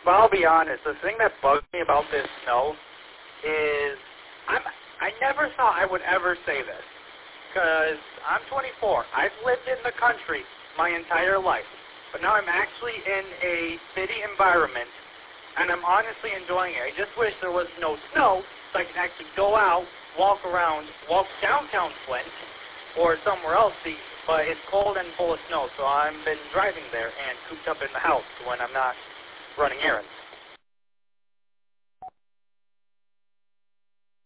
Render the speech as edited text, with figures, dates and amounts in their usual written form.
But I'll be honest, the thing that bugs me about this snow is I never thought I would ever say this, because I'm 24. I've lived in the country my entire life, but now I'm actually in a city environment, and I'm honestly enjoying it. I just wish there was no snow so I can actually go out, walk downtown Flint, or somewhere else, but it's cold and full of snow, so I've been driving there and cooped up in the house when I'm not running errands.